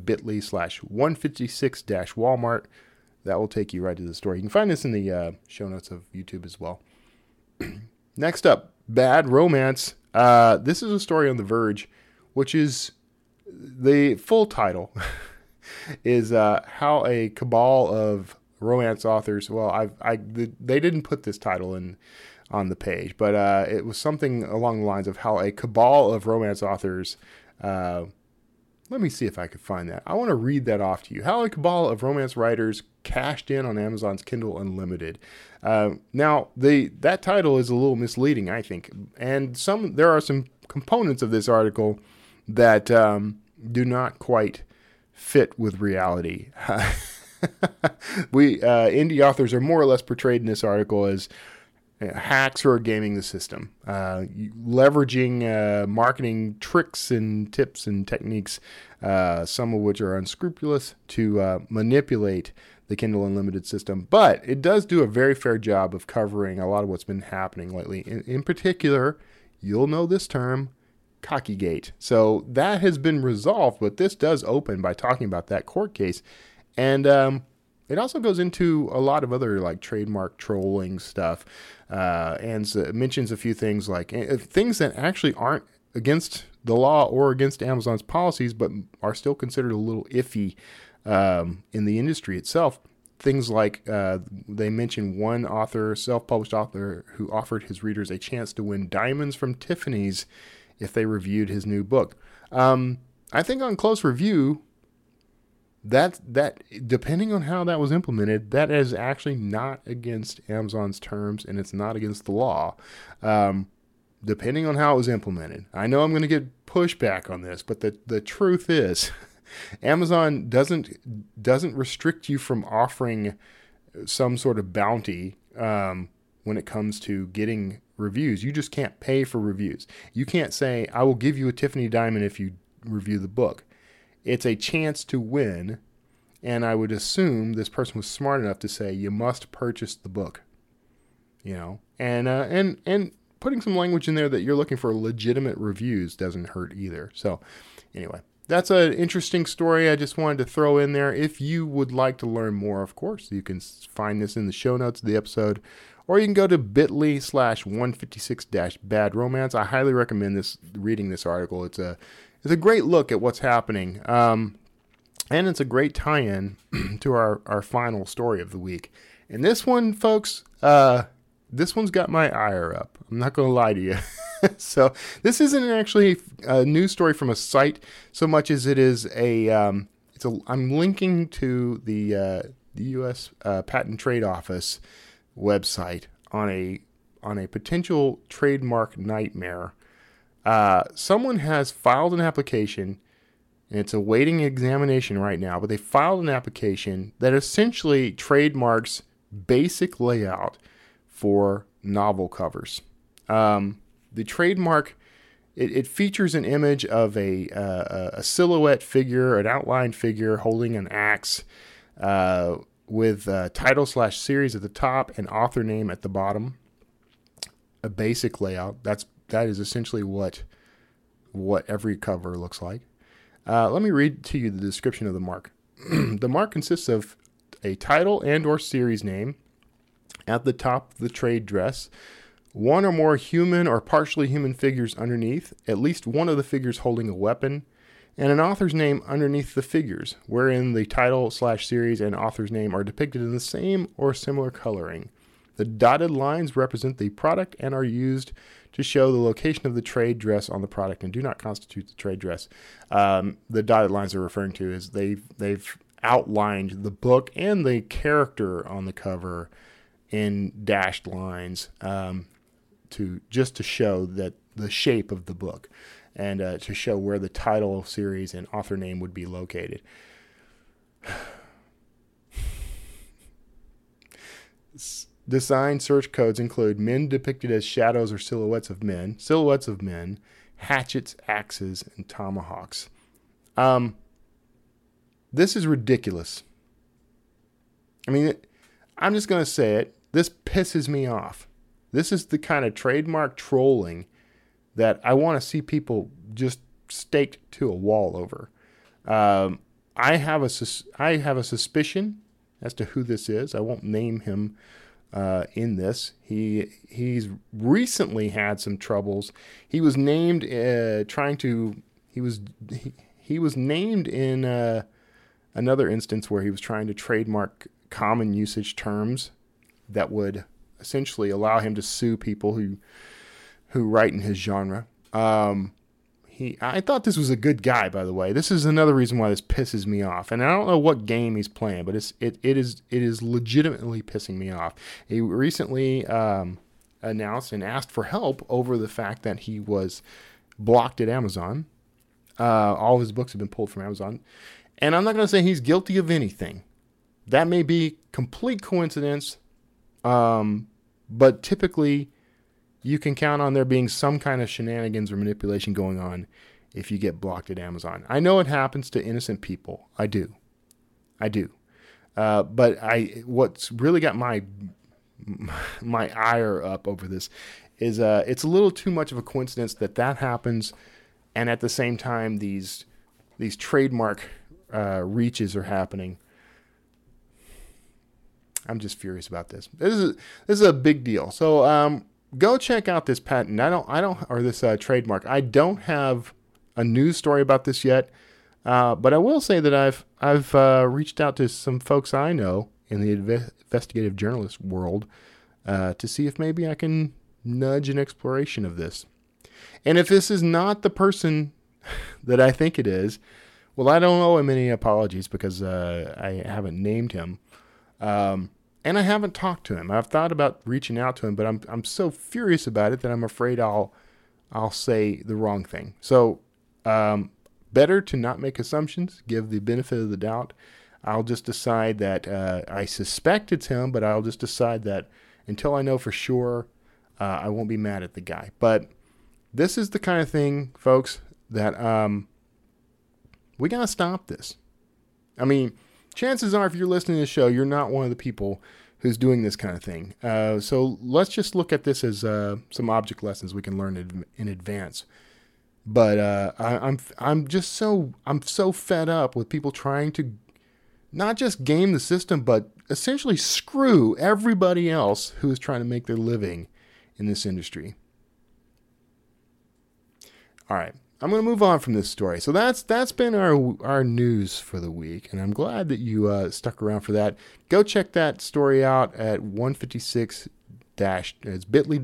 bit.ly/156-Walmart, that will take you right to the story. You can find this in the show notes of YouTube as well. Next up, Bad Romance. This is a story on The Verge, which is the full title is how a cabal of romance authors. Well, they didn't put this title on the page, but it was something along the lines of how a cabal of romance authors. Let me see if I could find that. I want to read that off to you. How a cabal of romance writers cashed in on Amazon's Kindle Unlimited. Now, that title is a little misleading, I think, and there are some components of this article that do not quite fit with reality. Indie authors are more or less portrayed in this article as hacks who are gaming the system, leveraging marketing tricks and tips and techniques, some of which are unscrupulous, to manipulate the Kindle Unlimited system. But it does do a very fair job of covering a lot of what's been happening lately. In particular, you'll know this term, Cockygate. So that has been resolved, but this does open by talking about that court case. And it also goes into a lot of other like trademark trolling stuff, and mentions a few things like things that actually aren't against the law or against Amazon's policies, but are still considered a little iffy in the industry itself. Things like they mention one author, self-published author, who offered his readers a chance to win diamonds from Tiffany's if they reviewed his new book. I think on close review, that depending on how that was implemented, that is actually not against Amazon's terms, and it's not against the law, depending on how it was implemented. I know I'm going to get pushback on this, but the truth is, Amazon doesn't restrict you from offering some sort of bounty when it comes to getting reviews. You just can't pay for reviews. You can't say, I will give you a Tiffany diamond if you review the book. It's a chance to win, and I would assume this person was smart enough to say you must purchase the book, and putting some language in there that you're looking for legitimate reviews doesn't hurt either. So, anyway, that's an interesting story I just wanted to throw in there. If you would like to learn more, of course, you can find this in the show notes of the episode, or you can go to bit.ly/156-Bad Romance. I highly recommend reading this article. It's a great look at what's happening, and it's a great tie-in to our final story of the week. And this one, folks, this one's got my ire up. I'm not going to lie to you. So this isn't actually a news story from a site so much as it is I'm linking to the U.S. Patent Trade Office website on a potential trademark nightmare. Someone has filed an application, and it's awaiting examination right now, but they filed an application that essentially trademarks basic layout for novel covers. The trademark, it features an image of a silhouette figure, an outline figure holding an axe, with title/series at the top and author name at the bottom. A basic layout. That is essentially what every cover looks like. Let me read to you the description of the mark. The mark consists of a title and or series name at the top of the trade dress, one or more human or partially human figures underneath, at least one of the figures holding a weapon, and an author's name underneath the figures, wherein the title/series and author's name are depicted in the same or similar coloring. The dotted lines represent the product and are used to show the location of the trade dress on the product and do not constitute the trade dress. The dotted lines they're referring to is they've outlined the book and the character on the cover in dashed lines to show that the shape of the book and to show where the title, series, and author name would be located. Design search codes include men depicted as shadows or silhouettes of men, hatchets, axes, and tomahawks. This is ridiculous. I mean, I'm just going to say it. This pisses me off. This is the kind of trademark trolling that I want to see people just staked to a wall over. I have a suspicion as to who this is. I won't name him in this. He's recently had some troubles. He was named he was named in another instance where he was trying to trademark common usage terms that would essentially allow him to sue people who write in his genre. I thought this was a good guy, by the way. This is another reason why this pisses me off. And I don't know what game he's playing, but it is legitimately pissing me off. He recently announced and asked for help over the fact that he was blocked at Amazon. All of his books have been pulled from Amazon. And I'm not going to say he's guilty of anything. That may be complete coincidence, but typically you can count on there being some kind of shenanigans or manipulation going on if you get blocked at Amazon. I know it happens to innocent people. I do. But what's really got my ire up over this is it's a little too much of a coincidence that happens, and at the same time these trademark reaches are happening. I'm just furious about this. This is a big deal. So go check out this patent. Or this trademark. I don't have a news story about this yet, but I will say that I've reached out to some folks I know in the investigative journalist world to see if maybe I can nudge an exploration of this. And if this is not the person that I think it is, well, I don't owe him any apologies because I haven't named him. And I haven't talked to him. I've thought about reaching out to him, but I'm so furious about it that I'm afraid I'll say the wrong thing. So better to not make assumptions, give the benefit of the doubt. I'll just decide that I suspect it's him, but I'll just decide that until I know for sure, I won't be mad at the guy. But this is the kind of thing, folks, that we got to stop this. I mean, chances are, if you're listening to the show, you're not one of the people who's doing this kind of thing. So let's just look at this as some object lessons we can learn in advance. But I'm so fed up with people trying to not just game the system, but essentially screw everybody else who is trying to make their living in this industry. All right. I'm going to move on from this story. So that's been our news for the week, and I'm glad that you stuck around for that. Go check that story out at 156 it's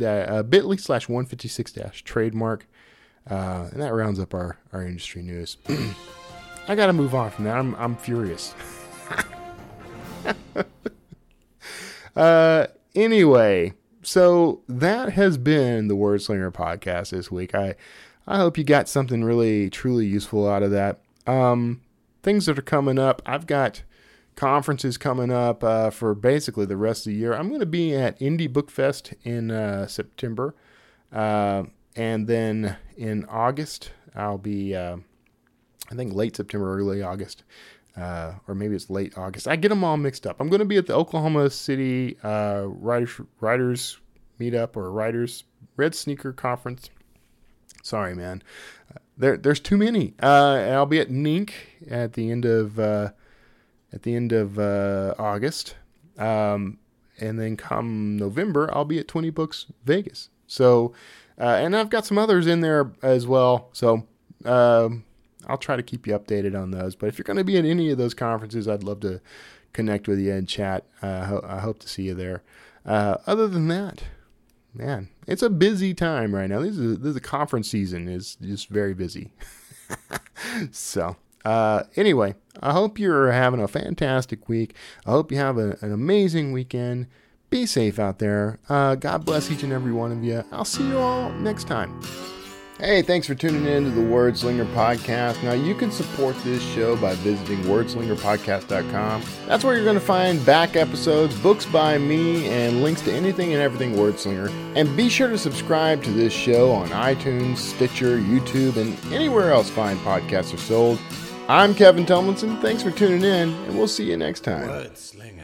bit.ly/156-trademark, and that rounds up our industry news. I got to move on from that. I'm furious. Anyway, so that has been the Wordslinger podcast this week. I hope you got something really, truly useful out of that. Things that are coming up. I've got conferences coming up for basically the rest of the year. I'm going to be at Indie Book Fest in September. And then in August, I'll be, I think late September, early August, or maybe it's late August. I get them all mixed up. I'm going to be at the Oklahoma City Writers Meetup or Writers Red Sneaker Conference. Sorry, man. There's too many. And I'll be at NINC at the end of August. And then come November, I'll be at 20 Books Vegas. So, and I've got some others in there as well. So, I'll try to keep you updated on those. But if you're going to be at any of those conferences, I'd love to connect with you and chat. I hope to see you there. Other than that, man, it's a busy time right now. This is a conference season. Is just very busy. So, anyway, I hope you're having a fantastic week. I hope you have an amazing weekend. Be safe out there. God bless each and every one of you. I'll see you all next time. Hey, thanks for tuning in to the Wordslinger Podcast. Now, you can support this show by visiting wordslingerpodcast.com. That's where you're going to find back episodes, books by me, and links to anything and everything Wordslinger. And be sure to subscribe to this show on iTunes, Stitcher, YouTube, and anywhere else fine podcasts are sold. I'm Kevin Tomlinson. Thanks for tuning in, and we'll see you next time. Wordslinger.